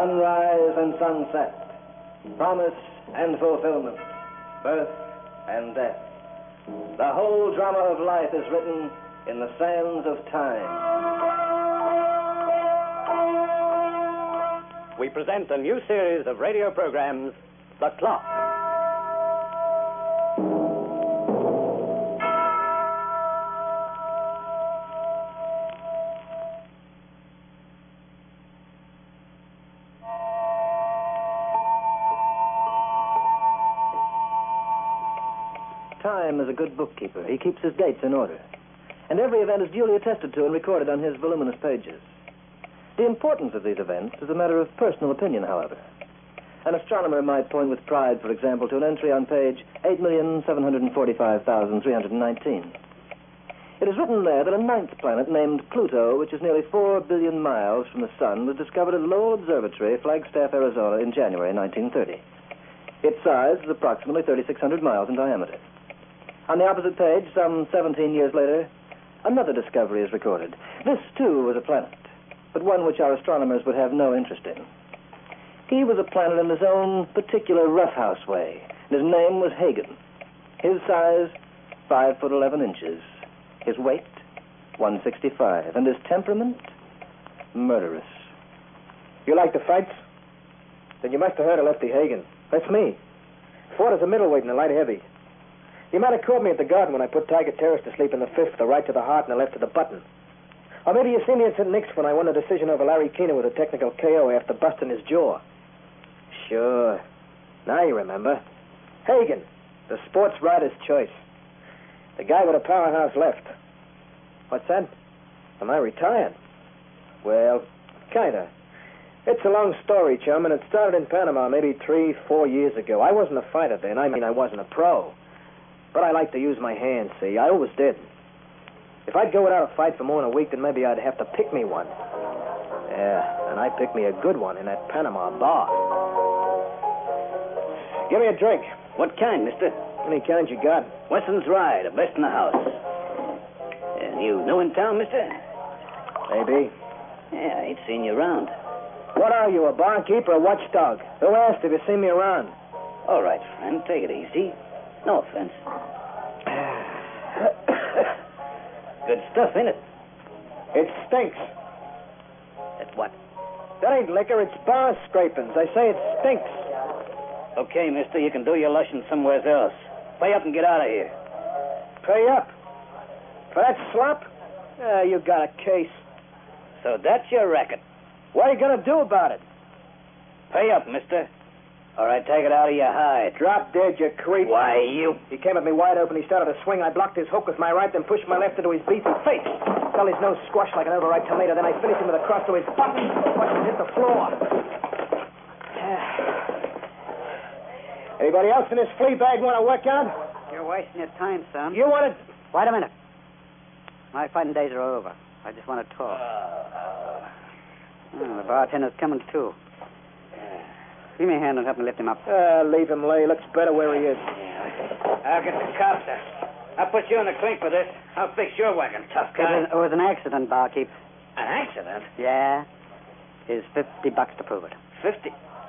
sunrise and sunset, promise and fulfillment, birth and death. The whole drama of life is written in the sands of time. We present a new series of radio programs, The Clock. Time is a good bookkeeper. He keeps his dates in order. And every event is duly attested to and recorded on his voluminous pages. The importance of these events is a matter of personal opinion, however. An astronomer might point with pride, for example, to an entry on page 8,745,319. It is written there that a ninth planet named Pluto, which is nearly 4 billion miles from the sun, was discovered at Lowell Observatory, Flagstaff, Arizona, in January 1930. Its size is approximately 3,600 miles in diameter. On the opposite page, some 17 years later, another discovery is recorded. This, too, was a planet, but one which our astronomers would have no interest in. He was a planet in his own particular roughhouse way, and his name was Hagen. His size, 5 foot 11 inches. His weight, 165, and his temperament, murderous. You like the fights? Then you must have heard of Lefty Hagen. That's me. Fought as a middleweight in the light heavy. You might have caught me at the Garden when I put Tiger Terrace to sleep in the fifth, the right to the heart and the left to the button. Or maybe you see me at St. Nick's when I won the decision over Larry Keener with a technical KO after busting his jaw. Sure. Now you remember. Hagen, the sports writer's choice. The guy with a powerhouse left. What's that? Am I retired? Well, kinda. It's a long story, chum, and it started in Panama maybe 3-4 years ago. I wasn't a fighter then. I mean, I wasn't a pro. But I like to use my hands, see? I always did. If I'd go without a fight for more than a week, then maybe I'd have to pick me one. Yeah, and I picked me a good one in that Panama bar. Give me a drink. What kind, mister? Any kind you got. Wesson's Rye, the best in the house. You new in town, mister? Maybe. Yeah, I ain't seen you around. What are you, a barkeeper or watchdog? Who asked if you see me around? All right, friend, take it easy. No offense. Good stuff, ain't it? It stinks. At what? That ain't liquor, it's bar scrapings. I say it stinks. Okay, mister, you can do your lushin' somewhere else. Pay up and get out of here. Pay up? For that slop? You got a case. So that's your racket. What are you going to do about it? Pay up, mister. All right, take it out of your hide. Drop dead, you creep. Why, you... He came at me wide open. He started to swing. I blocked his hook with my right, then pushed my left into his beefy face. Fell his nose squashed like an overripe tomato. Then I finished him with a cross to his button. Watched him hit the floor. Anybody else in this flea bag want to work out? You're wasting your time, son. You want to... Wait a minute. My fighting days are over. I just want to talk. The bartender's coming, too. Give me a hand and help me lift him up. Leave him lay. Looks better where he is. I'll get the cops. I'll put you in the clink for this. I'll fix your wagon, tough guy. It was an accident, barkeep. An accident? Yeah. Here's $50 to prove it. 50?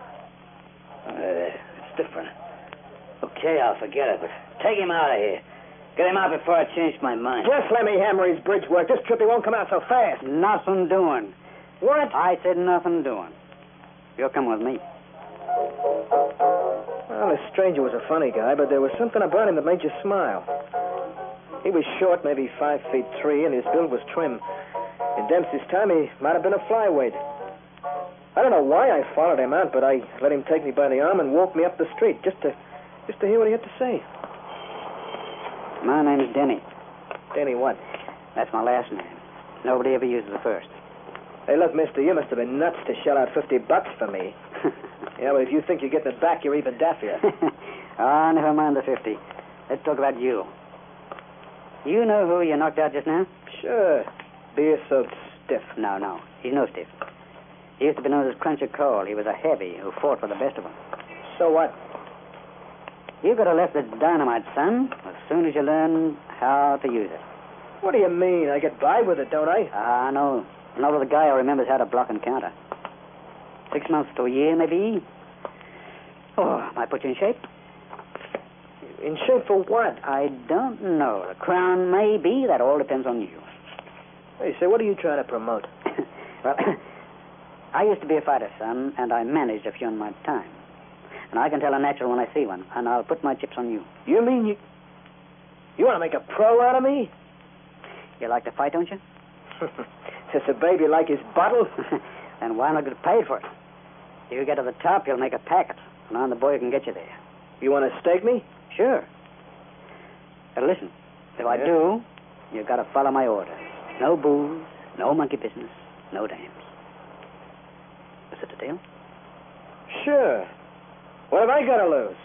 It's different. Okay, I'll forget it, but take him out of here. Get him out before I change my mind. Just let me hammer his bridge work. This trip he won't come out so fast. Nothing doing. What? I said nothing doing. You'll come with me. Well, this stranger was a funny guy, but there was something about him that made you smile. He was short, maybe 5'3", and his build was trim. In Dempsey's time, he might have been a flyweight. I don't know why I followed him out, but I let him take me by the arm and walk me up the street just to hear what he had to say. My name's Denny. Denny what? That's my last name. Nobody ever uses the first. Hey, look, mister, you must have been nuts to shell out $50 for me. Yeah, but if you think you're getting it back, you're even daffier. Never mind the 50. Let's talk about you. You know who you knocked out just now? Sure. Beer-soaked stiff. No. He's no stiff. He used to be known as Cruncher Cole. He was a heavy who fought for the best of them. So what? You could have left the dynamite, son, as soon as you learn how to use it. What do you mean? I get by with it, don't I? No. Not with a guy who remembers how to block and counter. 6 months to a year, maybe. Oh, might put you in shape. In shape for what? I don't know. The crown may be. That all depends on you. Hey, say, what are you trying to promote? Well, I used to be a fighter, son, and I managed a few in my time. And I can tell a natural when I see one, and I'll put my chips on you. You mean you want to make a pro out of me? You like to fight, don't you? Does a baby like his bottle? Then why not get paid for it? If you get to the top, you'll make a packet, and I'm the boy who can get you there. You want to stake me? Sure. But listen, if I do, you got to follow my order. No booze, no monkey business, no dams. Is it a deal? Sure. What have I got to lose?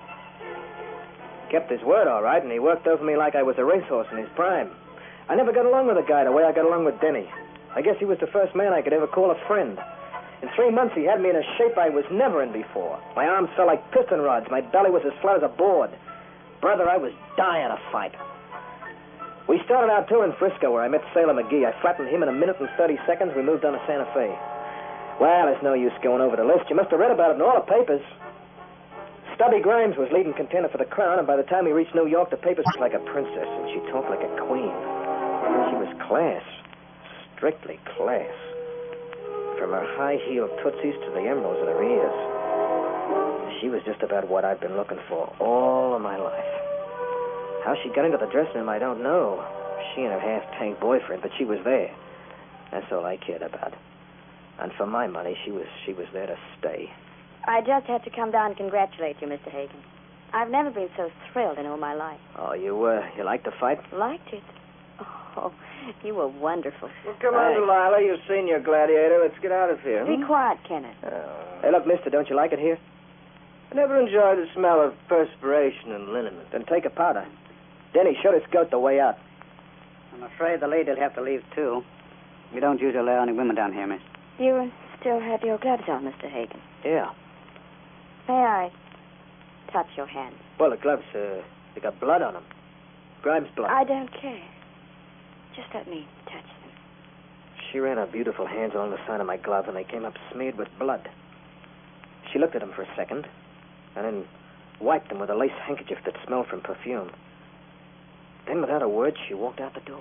Kept his word all right, and he worked over me like I was a racehorse in his prime. I never got along with a guy the way I got along with Denny. I guess he was the first man I could ever call a friend. In 3 months, he had me in a shape I was never in before. My arms felt like piston rods. My belly was as flat as a board. Brother, I was dying to fight. We started out tour in Frisco, where I met Sailor McGee. I flattened him in 1 minute and 30 seconds. We moved on to Santa Fe. Well, there's no use going over the list. You must have read about it in all the papers. Stubby Grimes was leading contender for the crown, and by the time he reached New York, the papers was like a princess, and she talked like a queen. She was class. Strictly class. From her high-heeled tootsies to the emeralds in her ears. She was just about what I've been looking for all of my life. How she got into the dressing room, I don't know. She and her half-tanked boyfriend, but she was there. That's all I cared about. And for my money, she was there to stay. I just had to come down and congratulate you, Mr. Hagen. I've never been so thrilled in all my life. Oh, you like to fight? Liked it? Oh, you were wonderful. Well, come on, Delilah. You've seen your gladiator. Let's get out of here. Be quiet, Kenneth. Hey, look, mister, don't you like it here? I never enjoyed the smell of perspiration and liniment. Then take a powder. Denny, show this goat the way out. I'm afraid the lady'll have to leave, too. We don't usually allow any women down here, miss. You still have your gloves on, Mr. Hagen. Yeah. May I touch your hand? Well, the gloves, they got blood on them. Grimes' blood. I don't care. Just let me touch them. She ran her beautiful hands along the side of my glove, and they came up smeared with blood. She looked at them for a second, and then wiped them with a lace handkerchief that smelled from perfume. Then, without a word, she walked out the door.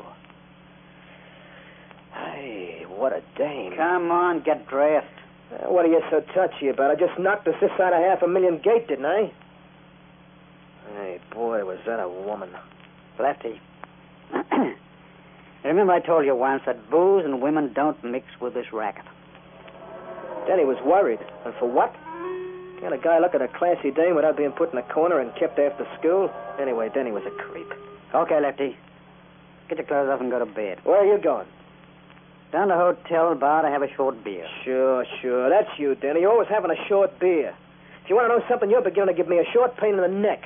Hey, what a dame. Come on, get dressed. What are you so touchy about? I just knocked the this side of $500,000 gate, didn't I? Hey, boy, was that a woman. Lefty. Remember I told you once that booze and women don't mix with this racket. Denny was worried. And for what? Can't a guy look at a classy dame without being put in a corner and kept after school? Anyway, Denny was a creep. Okay, Lefty. Get your clothes off and go to bed. Where are you going? Down to the hotel bar to have a short beer. Sure. That's you, Denny. You're always having a short beer. If you want to know something, you're beginning to give me a short pain in the neck.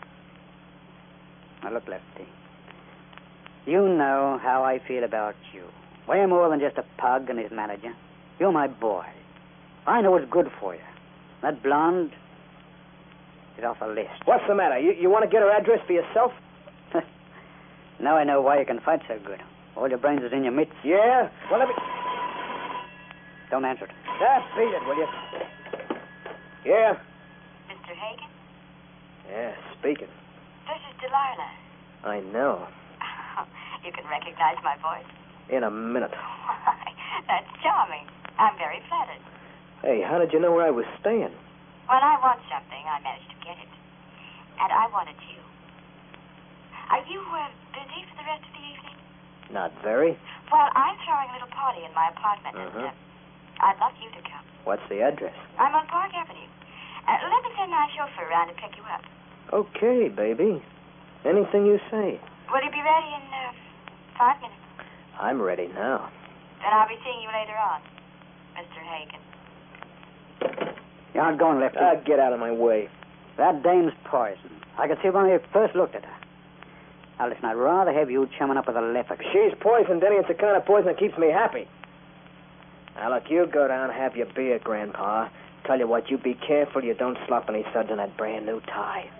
Now, look, Lefty. You know how I feel about you. Way more than just a pug and his manager. You're my boy. I know what's good for you. That blonde is off the list. What's the matter? You want to get her address for yourself? Now I know why you can fight so good. All your brains is in your mitts. Yeah? Well, let me... Don't answer it. Beat it, will you? Yeah? Mr. Hagen? Yeah, speaking. This is Delilah. I know. You can recognize my voice. In a minute. Why, that's charming. I'm very flattered. Hey, how did you know where I was staying? When I want something, I manage to get it. And I wanted you. Are you busy for the rest of the evening? Not very. Well, I'm throwing a little party in my apartment, and I'd love you to come. What's the address? I'm on Park Avenue. Let me send my chauffeur around to pick you up. Okay, baby. Anything you say. Will you be ready in 5 minutes? I'm ready now. Then I'll be seeing you later on, Mr. Hagen. You're not going, Lefty. Get out of my way. That dame's poison. I could see when I first looked at her. Now, listen, I'd rather have you chumming up with a leper. She's poison, Denny. It's the kind of poison that keeps me happy. Now, look, you go down and have your beer, Grandpa. Tell you what, you be careful you don't slop any suds in that brand new tie.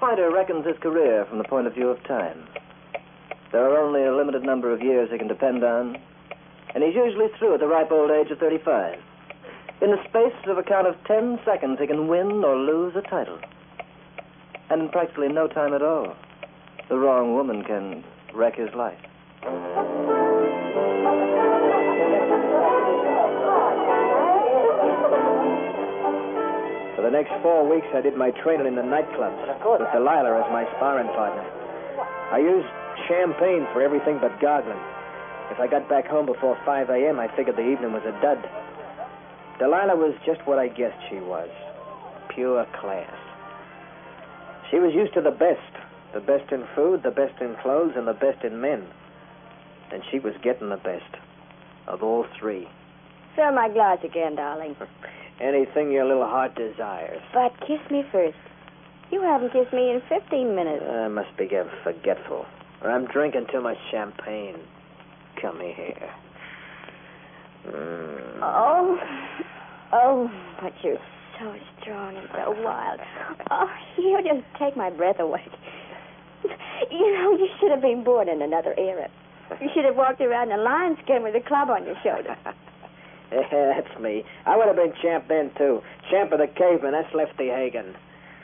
fighter reckons his career from the point of view of time. There are only a limited number of years he can depend on, and he's usually through at the ripe old age of 35. In the space of a count of 10 seconds, he can win or lose a title. And in practically no time at all, the wrong woman can wreck his life. For the next 4 weeks, I did my training in the nightclubs with Delilah as my sparring partner. I used champagne for everything but gargling. If I got back home before 5 a.m., I figured the evening was a dud. Delilah was just what I guessed she was. Pure class. She was used to the best in food, the best in clothes, and the best in men. And she was getting the best of all three. Fill my glass again, darling. Anything your little heart desires. But kiss me first. You haven't kissed me in 15 minutes. I must be getting forgetful. Or I'm drinking too much champagne. Come here. Oh, but you're so strong and so wild. Oh, you just take my breath away. You know, you should have been born in another era. You should have walked around in a lion skin with a club on your shoulder. Yeah, that's me. I would have been champ then, too. Champ of the caveman. That's Lefty Hagen.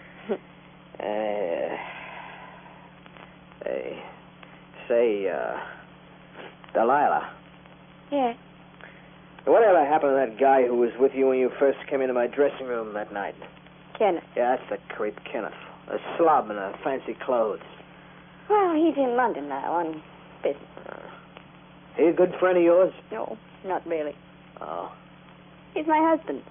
Delilah. Yeah. Whatever happened to that guy who was with you when you first came into my dressing room that night? Kenneth. Yeah, that's the creep, Kenneth. A slob in fancy clothes. Well, he's in London now on business. He a good friend of yours? No, not really. Oh. He's my husband.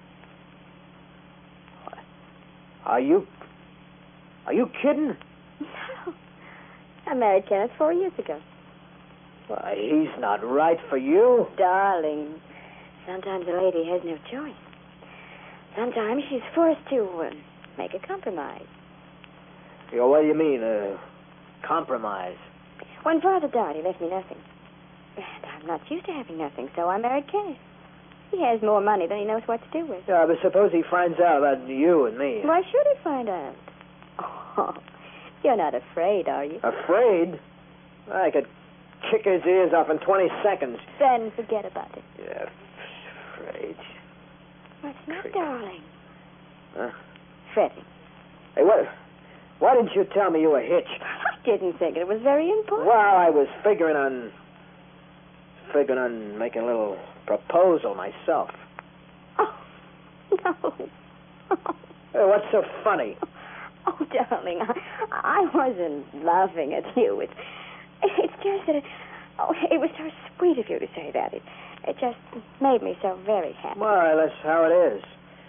Are you kidding? No. I married Kenneth 4 years ago. Why, he's not right for you. Darling, sometimes a lady has no choice. Sometimes she's forced to make a compromise. What do you mean, compromise? When Father died, he left me nothing. And I'm not used to having nothing, so I married Kenneth. He has more money than he knows what to do with. Yeah, but suppose he finds out about you and me. Why should he find out? Oh, you're not afraid, are you? Afraid? I could kick his ears off in 20 seconds. Then forget about it. Yeah, afraid. What's that, darling? Huh? Fretting. Hey, why didn't you tell me you were hitched? I didn't think it was very important. Well, I was figuring on making a little proposal myself. Oh, no. Hey, what's so funny? Oh, darling, I wasn't laughing at you. It's just that it was so sweet of you to say that. It just made me so very happy. Well, that's how it is.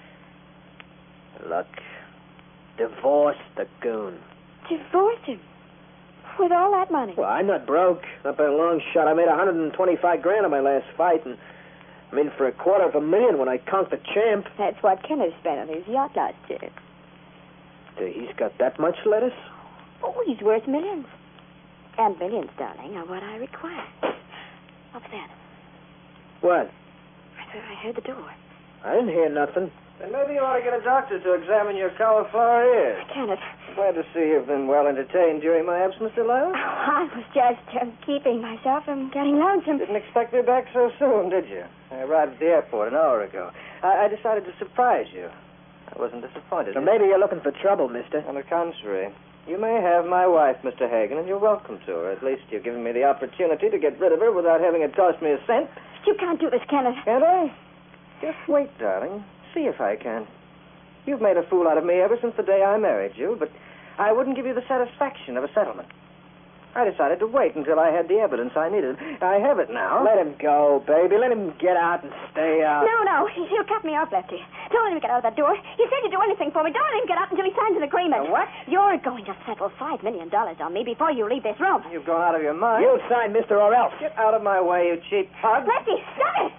Look, divorce the goon. Divorce him? With all that money? Well, I'm not broke. Not by a long shot. I made $125,000 on my last fight, and I'm in for $250,000 when I conked the champ. That's what Kenneth spent on his yacht last year. He's got that much lettuce? Oh, he's worth millions. And millions, darling, are what I require. What's that? What? I thought I heard the door. I didn't hear nothing. Then maybe you ought to get a doctor to examine your cauliflower ears. Kenneth. Glad to see you've been well entertained during my absence, Delilah. I was just keeping myself from getting lonesome. Didn't expect me back so soon, did you? I arrived at the airport an hour ago. I decided to surprise you. I wasn't disappointed. So maybe you're looking for trouble, mister. On the contrary. You may have my wife, Mr. Hagen, and you're welcome to her. At least you've given me the opportunity to get rid of her without having it cost me a cent. You can't do this, Kenneth. Can't I? Just wait, darling. See if I can. You've made a fool out of me ever since the day I married you, but I wouldn't give you the satisfaction of a settlement. I decided to wait until I had the evidence I needed. I have it now. Let him go, baby. Let him get out and stay out. No. He'll cut me off, Lefty. Don't let him get out of that door. He said you'd do anything for me. Don't let him get out until he signs an agreement. What? You're going to settle $5 million on me before you leave this room. You've gone out of your mind. You sign, mister, or else. Get out of my way, you cheap pug. Lefty, stop it!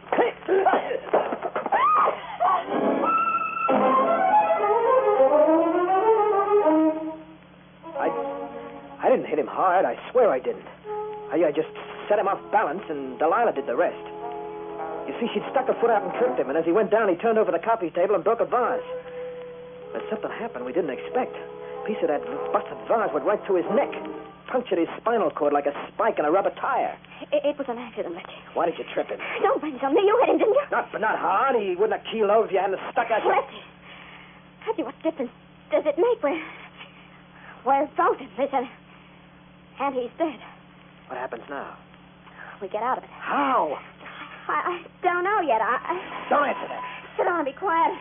I didn't hit him hard. I swear I didn't. I just set him off balance, and Delilah did the rest. You see, she'd stuck her foot out and tripped him, and as he went down, he turned over the coffee table and broke a vase. But something happened we didn't expect. piece of that busted vase went right through his neck. Punctured his spinal cord like a spike in a rubber tire. It was an accident, Lefty. Why did you trip him? Don't blame it on me. You hit him, didn't you? Not hard. He wouldn't have keeled over if you hadn't stuck out your... Lefty, tell you what difference does it make? We're both in this, and he's dead. What happens now? We get out of it. How? I don't know yet. Don't answer that. Sit down and be quiet.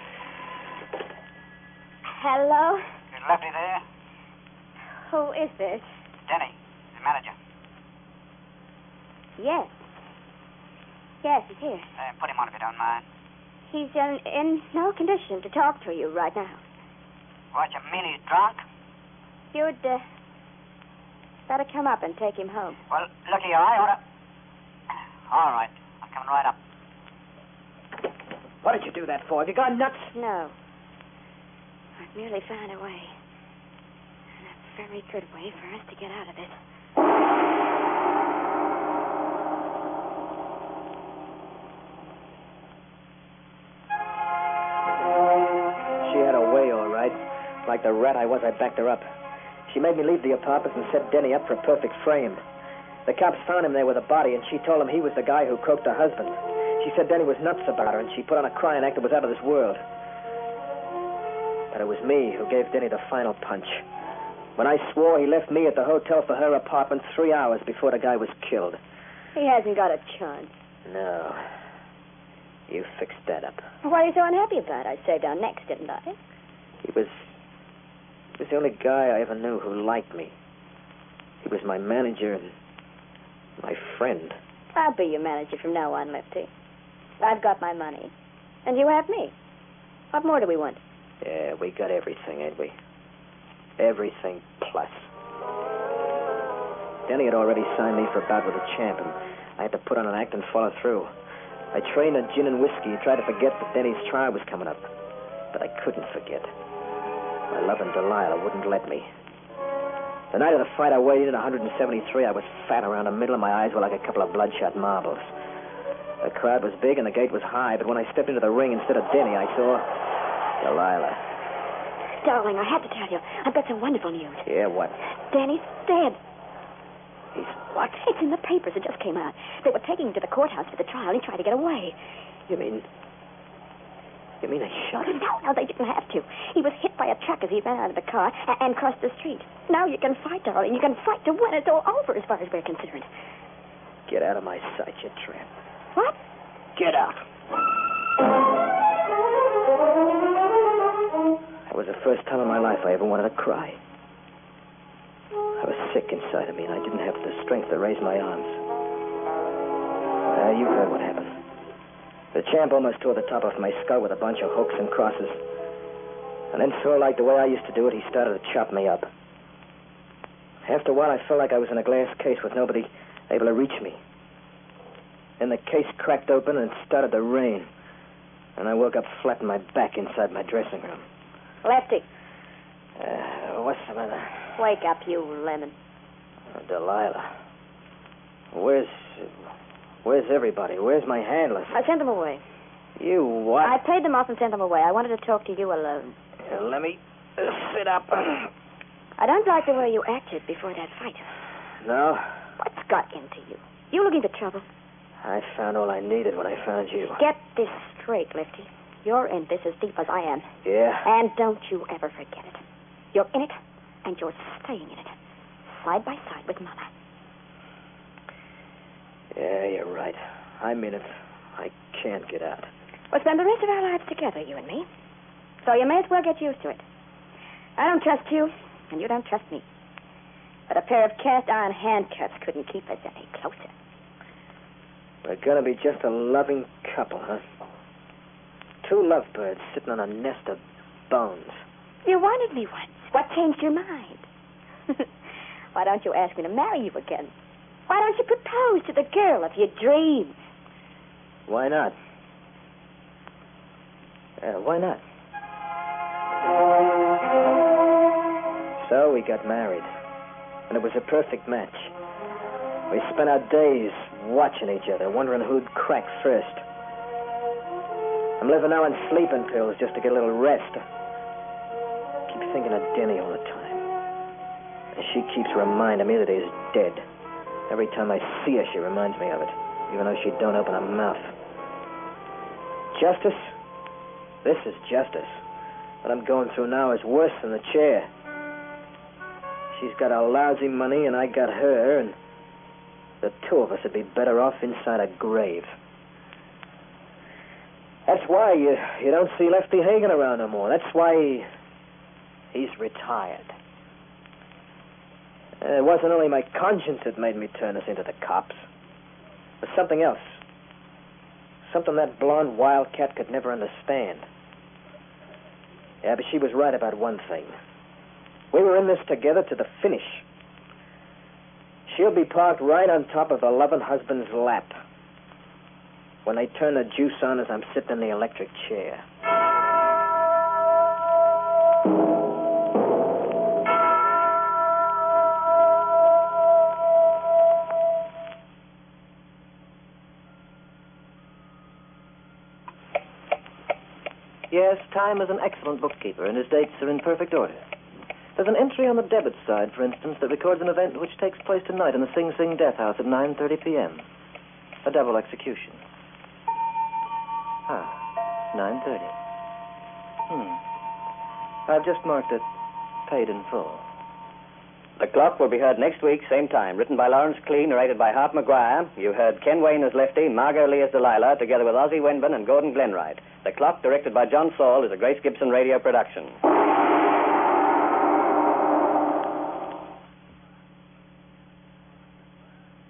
Hello? Is Lefty there? Who is this? Denny, the manager. Yes. Yes, he's here. Put him on if you don't mind. He's in no condition to talk to you right now. What, you mean he's drunk? You'd better come up and take him home. Well, look here, I ought to... All right, I'm coming right up. What did you do that for? Have you gone nuts? No. I've merely found a way. And a very good way for us to get out of this. She had a way, all right. Like the rat I was, I backed her up. She made me leave the apartment and set Denny up for a perfect frame. The cops found him there with a body, and she told him he was the guy who croaked her husband. She said Denny was nuts about her, and she put on a crying act that was out of this world. But it was me who gave Denny the final punch. When I swore, he left me at the hotel for her apartment 3 hours before the guy was killed. He hasn't got a chance. No. You fixed that up. What are you so unhappy about? I saved our necks, didn't I? He was the only guy I ever knew who liked me. He was my manager and my friend. I'll be your manager from now on, Lefty. I've got my money. And you have me. What more do we want? Yeah, we got everything, ain't we? Everything plus. Denny had already signed me for a bout with the champ, and I had to put on an act and follow through. I trained on gin and whiskey, tried to forget that Denny's trial was coming up. But I couldn't forget. My loving Delilah wouldn't let me. The night of the fight, I weighed in at 173. I was fat around the middle, and my eyes were like a couple of bloodshot marbles. The crowd was big, and the gate was high, but when I stepped into the ring instead of Denny, I saw Delilah. Darling, I had to tell you. I've got some wonderful news. Yeah, what? Danny's dead. He's what? It's in the papers. It just came out. They were taking him to the courthouse for the trial, and he tried to get away. You mean they shot him? No, they didn't have to. He was hit by a truck as he ran out of the car and crossed the street. Now you can fight, darling. You can fight to win. It's all over as far as we're concerned. Get out of my sight, you tramp. What? Get out. That was the first time in my life I ever wanted to cry. I was sick inside of me, and I didn't have the strength to raise my arms. You heard what happened. The champ almost tore the top off my skull with a bunch of hooks and crosses. And then, sort of like the way I used to do it, he started to chop me up. After a while, I felt like I was in a glass case with nobody able to reach me. Then the case cracked open, and it started to rain. And I woke up flat on my back inside my dressing room. Lefty. What's the matter? Wake up, you lemon. Delilah. Where's everybody? Where's my handlers? I sent them away. You what? I paid them off and sent them away. I wanted to talk to you alone. Let me sit up. I don't like the way you acted before that fight. No? What's got into you? You looking for trouble? I found all I needed when I found you. Get this straight, Lefty. You're in this as deep as I am. Yeah? And don't you ever forget it. You're in it, and you're staying in it. Side by side with Mama. Yeah, you're right. I'm in it. I can't get out. We'll spend the rest of our lives together, you and me. So you may as well get used to it. I don't trust you, and you don't trust me. But a pair of cast-iron handcuffs couldn't keep us any closer. We're gonna be just a loving couple, huh? Two lovebirds sitting on a nest of bones. You wanted me once. What changed your mind? Why don't you ask me to marry you again? Why don't you propose to the girl of your dreams? Why not? Why not? So we got married, and it was a perfect match. We spent our days watching each other, wondering who'd crack first. I'm living now on sleeping pills just to get a little rest. I keep thinking of Denny all the time. She keeps reminding me that he's dead. Every time I see her, she reminds me of it, even though she don't open her mouth. Justice? This is justice. What I'm going through now is worse than the chair. She's got our lousy money, and I got her, and the two of us would be better off inside a grave. That's why you don't see Lefty Hagen around no more. That's why he's retired. It wasn't only my conscience that made me turn us into the cops. It was something else. Something that blonde wildcat could never understand. Yeah, but she was right about one thing. We were in this together to the finish. She'll be parked right on top of her loving husband's lap when they turn the juice on as I'm sitting in the electric chair. Yes, Time is an excellent bookkeeper, and his dates are in perfect order. There's an entry on the debit side, for instance, that records an event which takes place tonight in the Sing Sing Death House at 9:30 p.m. A double execution. 9:30. I've just marked it paid in full. The Clock will be heard next week, same time. Written by Lawrence Klee, narrated by Hart McGuire. You heard Ken Wayne as Lefty, Margot Lee as Delilah, together with Ozzie Winburn and Gordon Glenwright. The Clock, directed by John Saul, is a Grace Gibson radio production.